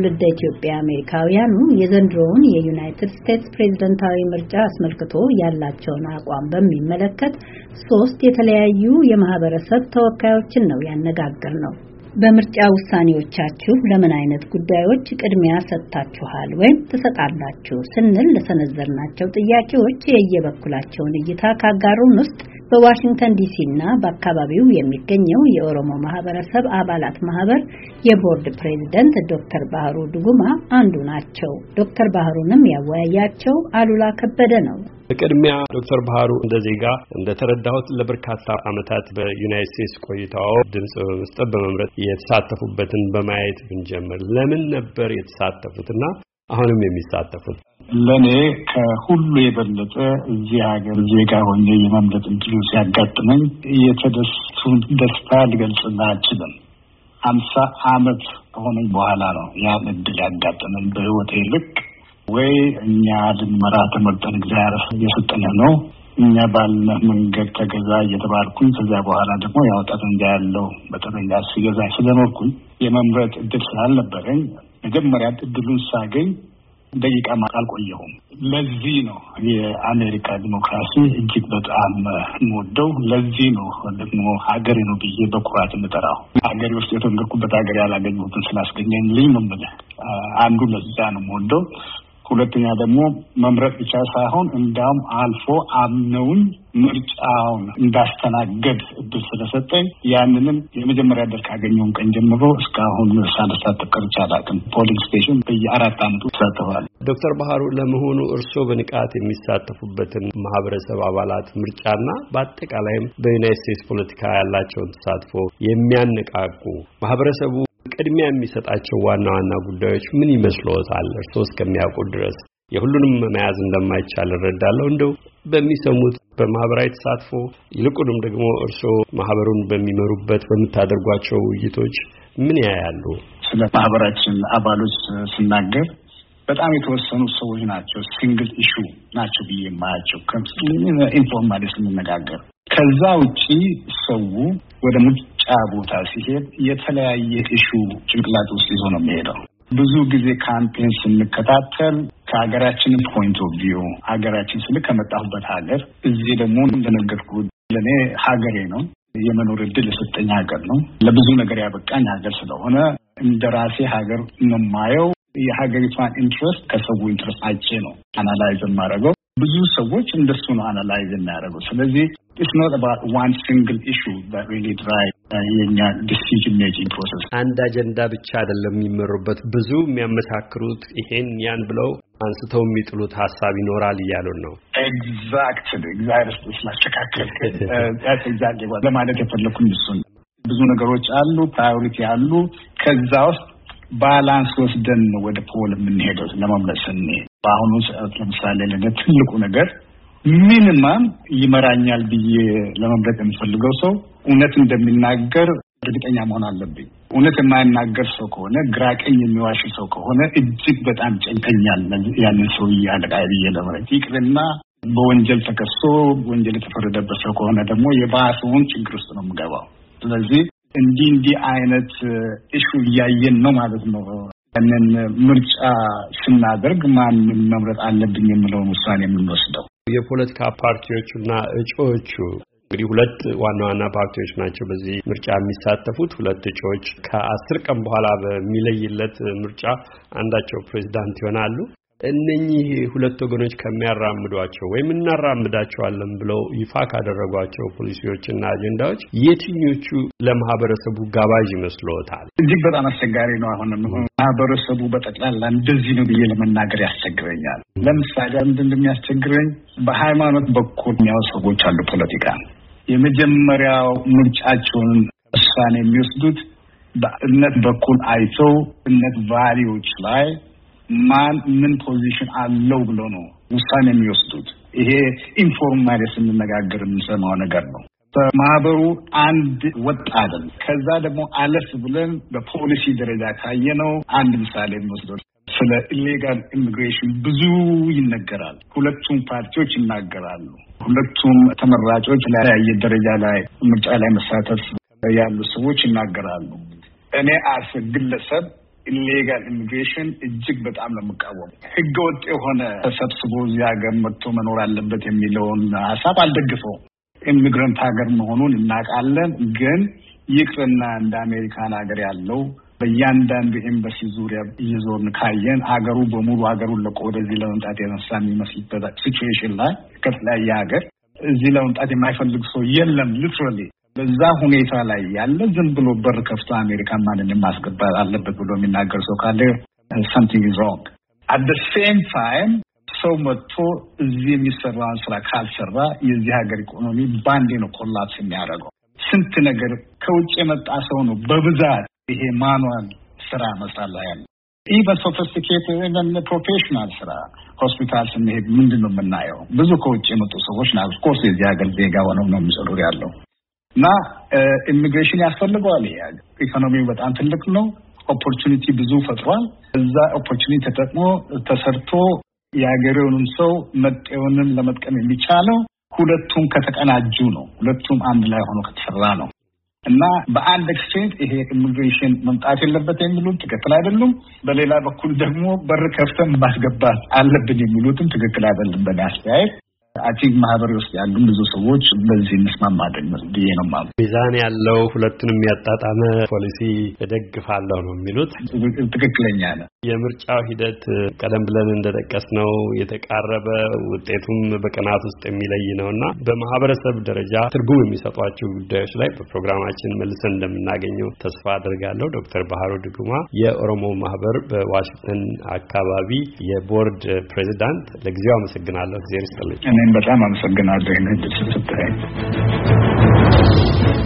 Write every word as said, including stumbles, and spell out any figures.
ትውልደ ኢትዮጵያ አሜሪካውያኑ የዘንድሮውን የዩናይትድ ስቴትስ ፕሬዝዳንታዊ ምርጫ አስመልክቶ ያላቸውን አቋም በሚመለከት ሶስት የተለያዩ የማህበረሰብ ተወካዮችን ነው ያነጋገርነው። በምርጫ ውሳኔዎቻችሁ ለምን አይነት ጉዳዮች ቅድሚያ ሰጥታችኋል ወይም ትሰጣላችሁ ስንል ለሰነዘርናቸው ጥያቄዎች የየበኩላቸውን እይታ ካጋሩን ውስጥ በዋሽንግተን ዲሲ እና በአካባቢው የሚገኘው የኦሮሞ ማህበረሰብ አባላት ማህበር የቦርድ ፕሬዝዳንት ዶክተር ባህሩ ዱጉማ አንዱ ናቸው። ዶክተር ባህሩንም ያወያያቸው አሉላ ከበደ ነው። በቅድሚያ ዶክተር ባህሩ እንደዜጋ እንደተረዳሁት ለበርካታ ዓመታት በዩናይትድ ስቴትስ ቆይታው ድምጽ በመስጠት በመምረጥ የተሳተፉበትን በማየት ብንጀምር ለምን ነበር የተሳተፉትና አሁንም የሚሳተፉት? ለኔ ከሁሉ የበለጠ እዚህ ሀገር ዜጋ ሆኜ የመምረጥ እድሉ ሲያጋጥመኝ የተደሰቱን ደስታ ልገልጽልህ አልችልም። አምሳ ዓመት ከሆነኝ በኋላ ነው ያን እድል ያጋጠመኝ በህይወቴ ልክ ወይ እኛ ልንመራ ተመርጠን እግዚአብሔር የሰጠን ነው እኛ ባልነ መንገድ ተገዛ እየተባልኩኝ ከዛ በኋላ ደግሞ ያወጣት እንደ ያለው በጠመንጃ ሲገዛ ስለኖርኩኝ የመምረጥ እድል ስላልነበረኝ መጀመሪያ እድሉን ሳገኝ ደቂቃ አልቆየሁም። ለዚህ ነው የአሜሪካ ዲሞክራሲ እጅግ በጣም የምወደው። ለዚህ ነው ደግሞ ሀገሬ ነው ብዬ በኩራት የምጠራው። ሀገሬ ውስጥ የተወለድኩበት ሀገር ያላገኘሁትን ስላስገኘኝ ልኝ ነው የምልህ። አንዱ ለዛ ነው የምወደው። ሁለተኛ ደግሞ መምረጥ ብቻ ሳይሆን እንዳውም አልፎ አምነውን ምርጫውን እንዳስተናገድ እድል ስለሰጠኝ ያንንም የመጀመሪያ ደር ካገኘውን ቀን ጀምሮ እስካሁን ሳልሳተፍ ቀርቼ አላውቅም። ፖሊንግ ስቴሽን በየአራት ዓመቱ ተሳተፋለሁ። ዶክተር ባህሩ ለመሆኑ እርስዎ በንቃት የሚሳተፉበትን ማህበረሰብ አባላት ምርጫና በአጠቃላይም በዩናይትድ ስቴትስ ፖለቲካ ያላቸውን ተሳትፎ የሚያነቃቁ ማህበረሰቡ ቅድሚያ የሚሰጣቸው ዋና ዋና ጉዳዮች ምን ይመስልዎታል? እርስዎ እስከሚያውቁ ድረስ የሁሉንም መያዝ እንደማይቻል እረዳለሁ። እንደው በሚሰሙት በማህበራዊ ተሳትፎ ይልቁንም ደግሞ እርስዎ ማህበሩን በሚመሩበት በመታደርጓቸው ውይይቶች ምን ያያሉ? ስለ ማህበራችን አባሎች ስናገር በጣም የተወሰኑ ሰዎች ናቸው ሲንግል ኢሹ ናቸው ብዬ የማያቸው ኢንፎርማሊ ስንነጋገር። ከዛ ውጪ ሰው ወደ ምርጫ ቦታ ሲሄድ የተለያየ ኢሹ ጭንቅላት ውስጥ ይዞ ነው የሚሄደው። ብዙ ጊዜ ካምፔን ስንከታተል ከሀገራችን ፖይንት ኦፍ ቪው ሀገራችን ስለ ከመጣሁበት ሀገር እዚህ ደግሞ እንደነገርኩ ለኔ ሀገሬ ነው የመኖር እድል የሰጠኝ ሀገር ነው። ለብዙ ነገር ያበቃኝ ሀገር ስለሆነ እንደራሴ ሀገር ነው የማየው። የሀገሪቷን ኢንትረስት ከሰው ኢንትረስት አይቼ ነው አናላይዝ የማደርገው። ብዙ ሰዎች እንደሱ ነው አናላይዝ የሚያደርገው። ስለዚህ it's not about one single issue that really drive የኛ decision making process። አንድ አጀንዳ ብቻ አይደለም የሚመሩበት፣ ብዙ የሚያመሳክሩት ይሄን ያን ብለው አንስተው የሚጥሉት ሐሳብ ይኖራል እያሉን ነው። exactly exactly ስላስተካከል that's exactly what ለማለት የፈለኩኝ እሱ ነው። ብዙ ነገሮች አሉ፣ ፕራዮሪቲ አሉ። ከዛ ውስጥ ባላንስ ወስደን ወደ ፖል የምንሄደው ለማምለጥ ስንሄድ በአሁኑ ሰዓት ለምሳሌ ለትልቁ ነገር ሚኒመም ይመራኛል ብዬ ለመምረጥ የምፈልገው ሰው እውነት እንደሚናገር እርግጠኛ መሆን አለብኝ። እውነት የማይናገር ሰው ከሆነ ግራቀኝ የሚዋሽ ሰው ከሆነ እጅግ በጣም ጨንቀኛል ያንን ሰው ያለቃይ ብዬ ለመምረጥ። ይቅርና በወንጀል ተከሶ ወንጀል የተፈረደበት ሰው ከሆነ ደግሞ የባሰውን ችግር ውስጥ ነው የምገባው። ስለዚህ እንዲህ እንዲህ አይነት ኢሹ እያየን ነው ማለት ነው። እነን ምርጫ ስናደርግ ማን መምረጥ አለብኝ የሚለውን ውሳኔ የምንወስደው የፖለቲካ ፓርቲዎችና እጩዎቹ እንግዲህ ሁለት ዋና ዋና ፓርቲዎች ናቸው በዚህ ምርጫ የሚሳተፉት። ሁለት እጩዎች ከአስር ቀን በኋላ በሚለይለት ምርጫ አንዳቸው ፕሬዝዳንት ይሆናሉ። እነኚህ ሁለት ወገኖች ከሚያራምዷቸው ወይም እናራምዳቸዋለን ብለው ይፋ ካደረጓቸው ፖሊሲዎችና አጀንዳዎች የትኞቹ ለማህበረሰቡ ጋባዥ ይመስልዎታል? እጅግ በጣም አስቸጋሪ ነው። አሁን ማህበረሰቡ በጠቅላላ እንደዚህ ነው ብዬ ለመናገር ያስቸግረኛል። ለምሳሌ እንደሚያስቸግረኝ በሃይማኖት በኩል ያው ሰዎች አሉ ፖለቲካ የመጀመሪያው ምርጫቸውን ውሳኔ የሚወስዱት በእምነት በኩል አይተው እምነት ቫልዩዎች ላይ ማን ምን ፖዚሽን አለው ብሎ ነው ውሳኔ የሚወስዱት። ይሄ ኢንፎርማሊ ስንነጋገር የምንሰማው ነገር ነው። በማህበሩ አንድ ወጥ አይደለም። ከዛ ደግሞ አለፍ ብለን በፖሊሲ ደረጃ ካየነው አንድ ምሳሌ እንወስደው። ስለ ኢሌጋል ኢሚግሬሽን ብዙ ይነገራል። ሁለቱም ፓርቲዎች ይናገራሉ። ሁለቱም ተመራጮች ላይ ደረጃ ላይ ምርጫ ላይ መሳተፍ ያሉ ሰዎች ይናገራሉ። እኔ አስ ግለሰብ ኢሌጋል ኢሚግሬሽን እጅግ በጣም ለመቃወም ህገወጥ የሆነ ተሰብስቦ እዚህ ሀገር መጥቶ መኖር አለበት የሚለውን ሀሳብ አልደግፈው። ኢሚግረንት ሀገር መሆኑን እናውቃለን። ግን ይቅርና እንደ አሜሪካን ሀገር ያለው በእያንዳንዱ ኤምባሲ ዙሪያ እየዞርን ካየን ሀገሩ በሙሉ ሀገሩን ለቆ ወደዚህ ለመምጣት የነሳ የሚመስልበት ሲቹዌሽን ላይ ከተለያየ ሀገር እዚህ ለመምጣት የማይፈልግ ሰው የለም። ሊትራሊ በዛ ሁኔታ ላይ ያለ ዝም ብሎ በር ከፍቶ አሜሪካን ማንንም ማስገባት አለበት ብሎ የሚናገር ሰው ካለ something is wrong. at the same time ሰው መጥቶ እዚህ የሚሰራውን ስራ ካልሰራ የዚህ ሀገር ኢኮኖሚ ባንዴ ነው ኮላፕስ የሚያደርገው። ስንት ነገር ከውጭ የመጣ ሰው ነው በብዛት ይሄ ማኑዋል ስራ መስራት ላይ ያለ ኢቨን ሶፊስቲኬትድ እና ፕሮፌሽናል ስራ ሆስፒታል ስንሄድ ምንድነው የምናየው? ብዙ ከውጭ የመጡ ሰዎች ናቸው። ኦፍ ኮርስ የዚህ ሀገር ዜጋ ሆነው ነው የሚሰሩ ያለው እና ኢሚግሬሽን ያስፈልገዋል። ይሄ ኢኮኖሚው በጣም ትልቅ ነው። ኦፖርቹኒቲ ብዙ ፈጥሯል። እዛ ኦፖርቹኒቲ ተጠቅሞ ተሰርቶ የሀገሬውንም ሰው መጤውንም ለመጥቀም የሚቻለው ሁለቱም ከተቀናጁ ነው። ሁለቱም አንድ ላይ ሆኖ ከተሰራ ነው እና በአንድ ኤክስቼንጅ ይሄ ኢሚግሬሽን መምጣት የለበት የሚሉት ትክክል አይደሉም። በሌላ በኩል ደግሞ በር ከፍተን ማስገባት አለብን የሚሉትም ትክክል አይደለም። በእኔ አስተያየት አይ ቲንክ ማህበር ውስጥ ያሉ ብዙ ሰዎች በዚህ እንስማማለን ብዬ ነው ማለት። ሚዛን ያለው ሁለቱንም ያጣጣመ ፖሊሲ እደግፋለሁ ነው የሚሉት። ትክክለኛ ነው። የምርጫው ሂደት ቀደም ብለን እንደጠቀስነው የተቃረበ ውጤቱም በቀናት ውስጥ የሚለይ ነውና በማህበረሰብ ደረጃ ትርጉም የሚሰጧቸው ጉዳዮች ላይ በፕሮግራማችን መልሰን እንደምናገኘው ተስፋ አድርጋለሁ። ዶክተር ባህሩ ድጉማ የኦሮሞ ማህበር በዋሽንግተን አካባቢ የቦርድ ፕሬዚዳንት፣ ለጊዜው አመሰግናለሁ። እግዚአብሔር ይስጥልኝ። እኔም በጣም አመሰግናለሁ።